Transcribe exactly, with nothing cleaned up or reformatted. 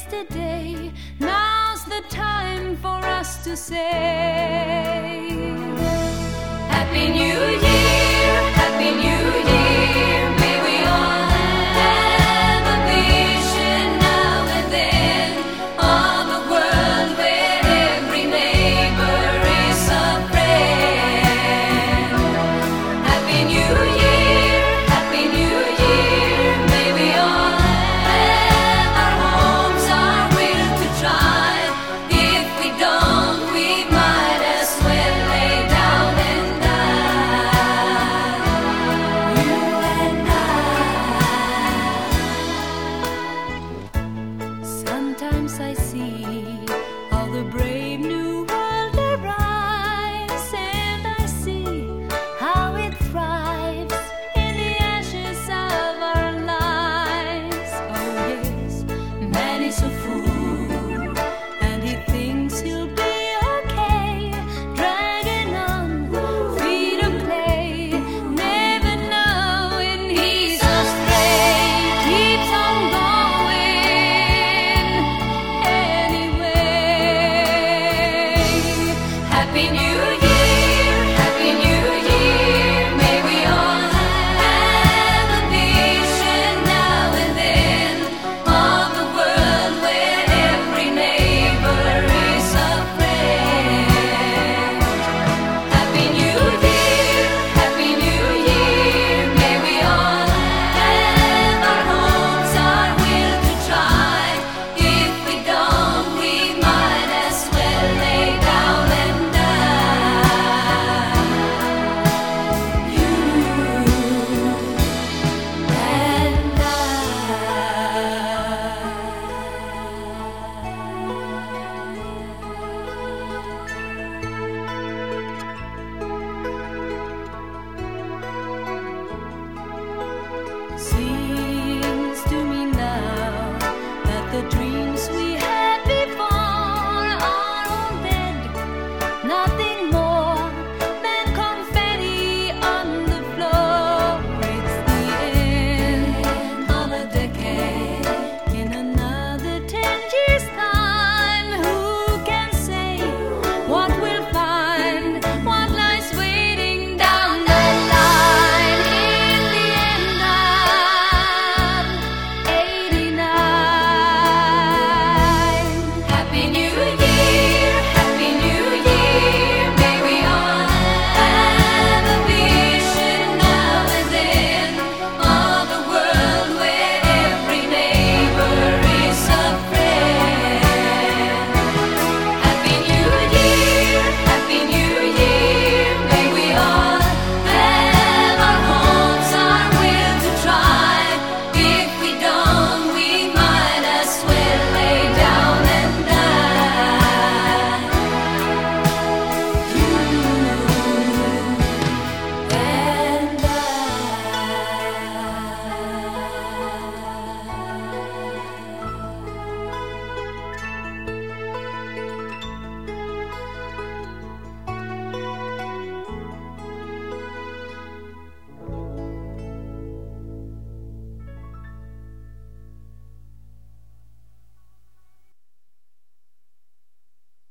yesterday. Now's the time for us to say Happy New Year, Happy New Year. May we all have a vision now and then of a world where every neighbor is a friend. Happy New Year, Happy New Year. May we all have our homes, our will to try. If we don't, we might as well lay down and die. You and I. Sometimes I see how the brave new world arrives, and I see how it thrives in the ashes of our lives. Oh yes, man is a fool, and he thinks he'll be okay, dragging on, free to play, never knowing he's astray, keeps on going anyway. Happy New Year, Happy New Year. May we all have a vision now and then of a world where every neighbor is a friend. Happy New Year, Happy New Year. May we all have our homes, our will to try. If we don't, we might as well lay down and die. You and Seems to me now that the dreams we had before are all dead. Nothing